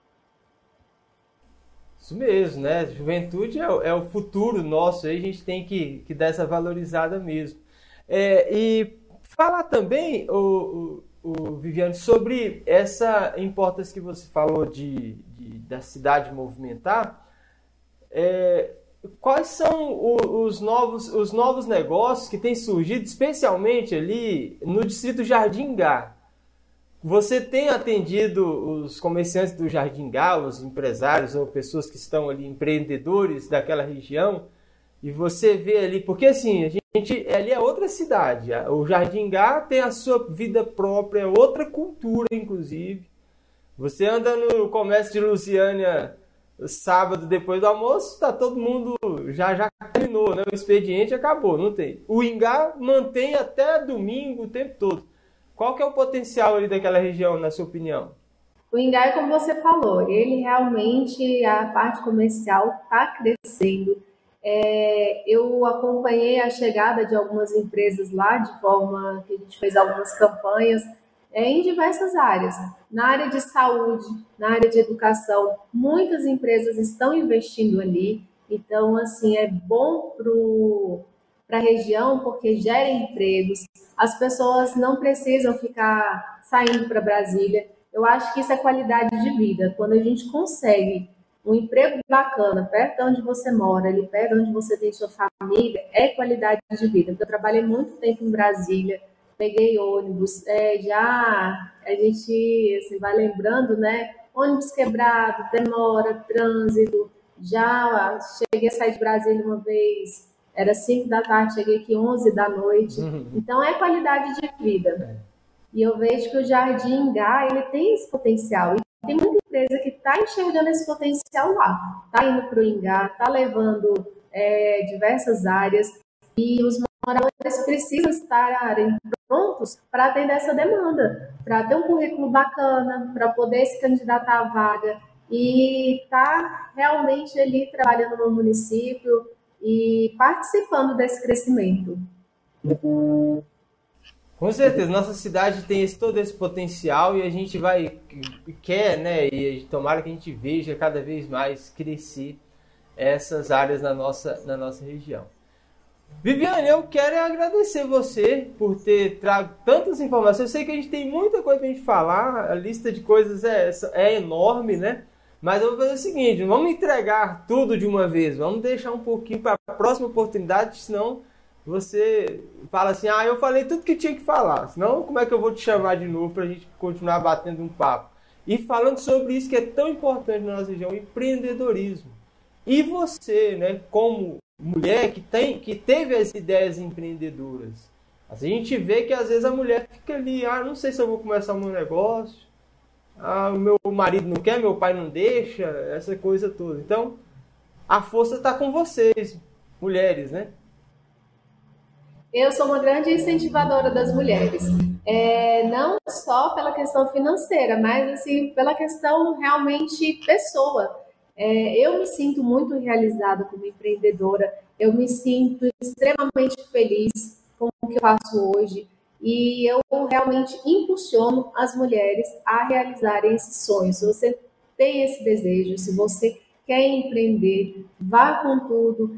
Isso mesmo, né? Juventude é o futuro nosso, aí a gente tem que dar essa valorizada mesmo. E falar também, o Viviane, sobre essa importância que você falou da cidade movimentar. Quais são os novos negócios que têm surgido, especialmente ali no distrito Jardim Gá? Você tem atendido os comerciantes do Jardim Gá, os empresários ou pessoas que estão ali, empreendedores daquela região, e você vê ali, porque assim, ali é outra cidade, o Jardim Gá tem a sua vida própria, outra cultura, inclusive. Você anda no comércio de Lusiânia sábado depois do almoço, está todo mundo já terminou, né? O expediente acabou, não tem. O Ingá mantém até domingo o tempo todo. Qual que é o potencial ali daquela região, na sua opinião? O Engai, como você falou, ele realmente, a parte comercial está crescendo. Eu acompanhei a chegada de algumas empresas lá, de forma que a gente fez algumas campanhas em diversas áreas. Na área de saúde, na área de educação, muitas empresas estão investindo ali. Então, assim, é bom para a região, porque gera empregos. As pessoas não precisam ficar saindo para Brasília. Eu acho que isso é qualidade de vida. Quando a gente consegue um emprego bacana, perto de onde você mora, ali perto de onde você tem sua família, é qualidade de vida. Eu trabalhei muito tempo em Brasília, peguei ônibus, já a gente assim, vai lembrando, né? Ônibus quebrado, demora, trânsito. Já cheguei a sair de Brasília uma vez, era 5 da tarde, cheguei aqui 11 da noite. Então é qualidade de vida. E eu vejo que o Jardim Ingá, ele tem esse potencial. E tem muita empresa que está enxergando esse potencial lá. Está indo para o Ingá, está levando diversas áreas. E os moradores precisam estarem prontos para atender essa demanda, para ter um currículo bacana, para poder se candidatar à vaga e estar realmente ali trabalhando no município e participando desse crescimento. Com certeza, nossa cidade tem todo esse potencial e a gente quer, né, e tomara que a gente veja cada vez mais crescer essas áreas na nossa região. Viviane, eu quero agradecer você por ter trago tantas informações. Eu sei que a gente tem muita coisa pra gente falar, a lista de coisas é enorme, né? Mas eu vou fazer o seguinte, não vamos entregar tudo de uma vez, vamos deixar um pouquinho para a próxima oportunidade, senão você fala assim, eu falei tudo que tinha que falar, senão como é que eu vou te chamar de novo para a gente continuar batendo um papo? E falando sobre isso que é tão importante na nossa região, empreendedorismo. E você, né, como mulher que teve as ideias empreendedoras, a gente vê que às vezes a mulher fica ali, não sei se eu vou começar um negócio, o meu marido não quer, meu pai não deixa, essa coisa toda. Então, a força está com vocês, mulheres, né? Eu sou uma grande incentivadora das mulheres, não só pela questão financeira, mas assim pela questão realmente pessoa. Eu me sinto muito realizada como empreendedora, eu me sinto extremamente feliz com o que eu faço hoje e eu realmente impulsiono as mulheres a realizarem esses sonhos. Se você tem esse desejo, se você quer empreender, vá com tudo.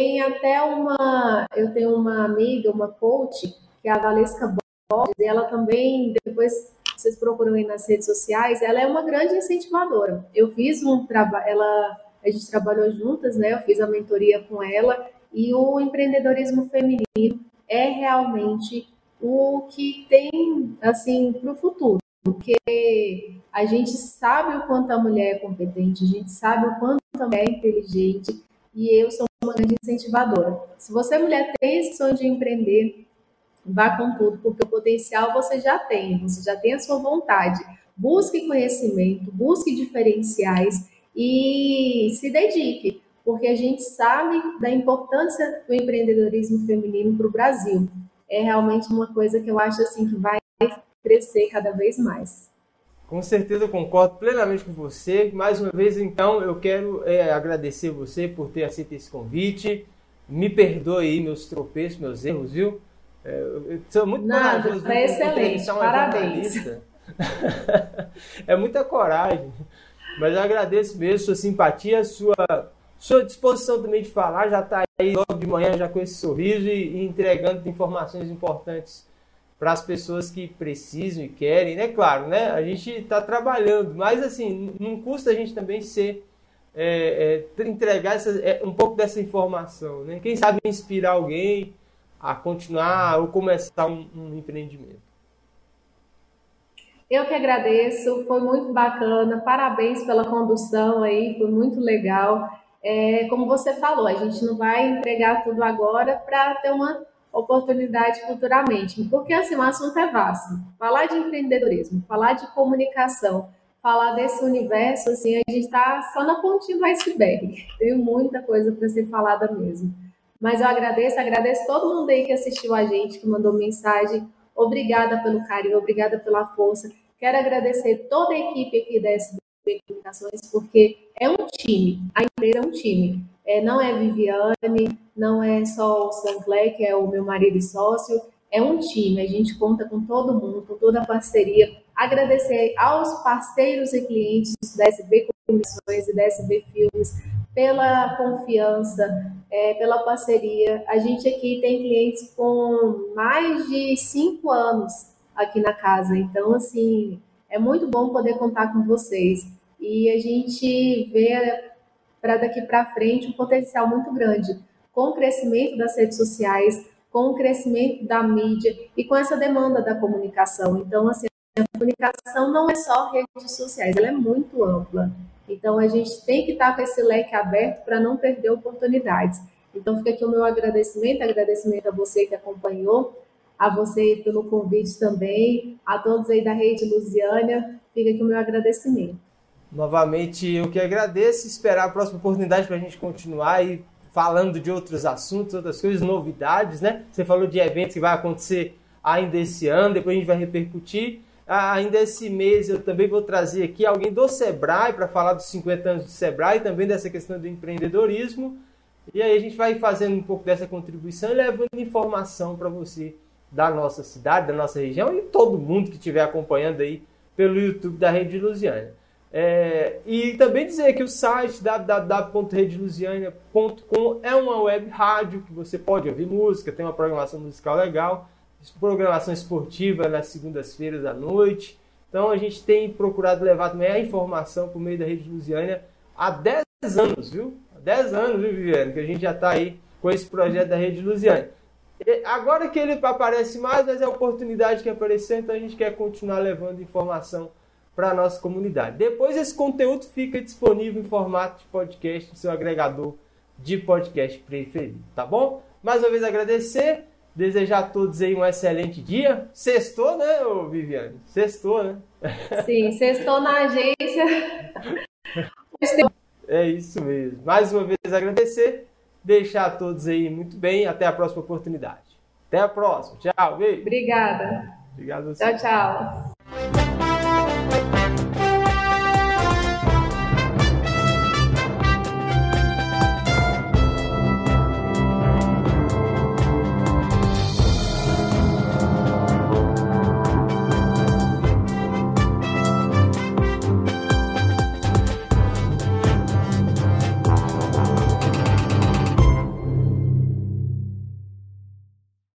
Eu tenho uma amiga, uma coach, que é a Valesca Borges, e ela também, depois vocês procuram aí nas redes sociais, ela é uma grande incentivadora. Eu fiz um trabalho, a gente trabalhou juntas, né? Eu fiz a mentoria com ela, e o empreendedorismo feminino é realmente o que tem, assim, para o futuro. Porque a gente sabe o quanto a mulher é competente, a gente sabe o quanto a mulher é inteligente, e eu sou uma grande incentivadora. Se você, mulher, tem esse sonho de empreender, vá com tudo, porque o potencial você já tem a sua vontade. Busque conhecimento, busque diferenciais e se dedique, porque a gente sabe da importância do empreendedorismo feminino para o Brasil. É realmente uma coisa que eu acho assim que vai crescer cada vez mais. Com certeza eu concordo plenamente com você. Mais uma vez, então, eu quero agradecer você por ter aceito esse convite. Me perdoe aí meus tropeços, meus erros, viu? Eu sou muito corajoso. É excelente, parabéns. É muita coragem. Mas eu agradeço mesmo sua simpatia, sua disposição também de falar. Já está aí logo de manhã já com esse sorriso e entregando informações importantes para as pessoas que precisam e querem, né? Claro, né? A gente está trabalhando, mas assim, não custa a gente também entregar um pouco dessa informação, né? Quem sabe inspirar alguém a continuar ou começar um empreendimento. Eu que agradeço, foi muito bacana, parabéns pela condução aí, foi muito legal. Como você falou, a gente não vai entregar tudo agora para ter uma oportunidade futuramente, porque assim, o assunto é vasto. Falar de empreendedorismo, falar de comunicação, falar desse universo, assim, a gente está só na pontinha do iceberg. Tem muita coisa para ser falada mesmo. Mas eu agradeço todo mundo aí que assistiu a gente, que mandou mensagem. Obrigada pelo carinho, obrigada pela força. Quero agradecer toda a equipe aqui da SB Comunicações, porque é um time, a empresa é um time. Não é Viviane, não é só o Sancler, que é o meu marido e sócio, é um time, a gente conta com todo mundo, com toda a parceria. Agradecer aos parceiros e clientes da SB Comunicações e da SB Filmes pela confiança, pela parceria. A gente aqui tem clientes com mais de 5 anos aqui na casa, então, assim, é muito bom poder contar com vocês. E a gente vê para daqui para frente um potencial muito grande, com o crescimento das redes sociais, com o crescimento da mídia e com essa demanda da comunicação. Então, assim, a comunicação não é só redes sociais, ela é muito ampla. Então, a gente tem que estar com esse leque aberto para não perder oportunidades. Então, fica aqui o meu agradecimento a você que acompanhou, a você pelo convite também, a todos aí da Rede Lusiânia, fica aqui o meu agradecimento. Novamente, eu que agradeço, esperar a próxima oportunidade para a gente continuar aí falando de outros assuntos, outras coisas, novidades, né? Você falou de eventos que vai acontecer ainda esse ano, depois a gente vai repercutir. Ainda esse mês eu também vou trazer aqui alguém do Sebrae para falar dos 50 anos do Sebrae, também dessa questão do empreendedorismo. E aí a gente vai fazendo um pouco dessa contribuição e levando informação para você da nossa cidade, da nossa região e todo mundo que estiver acompanhando aí pelo YouTube da Rede Lusiânia. E também dizer que o site www.redelusiania.com é uma web rádio que você pode ouvir música, tem uma programação musical legal, programação esportiva nas segundas-feiras à noite. Então a gente tem procurado levar também a informação por meio da Rede Lusiânia há 10 anos, viu? Há 10 anos, viu, Viviane? Que a gente já está aí com esse projeto da Rede Lusiânia. Agora que ele aparece mais, mas é a oportunidade que apareceu, então a gente quer continuar levando informação para a nossa comunidade. Depois esse conteúdo fica disponível em formato de podcast no seu agregador de podcast preferido, tá bom? Mais uma vez agradecer, desejar a todos aí um excelente dia. Sextou, né, Viviane? Sextou, né? Sim, sextou na agência. É isso mesmo. Mais uma vez agradecer, deixar a todos aí muito bem. Até a próxima oportunidade. Até a próxima. Tchau, beijo. Obrigada. Obrigado a você. Tchau, tchau.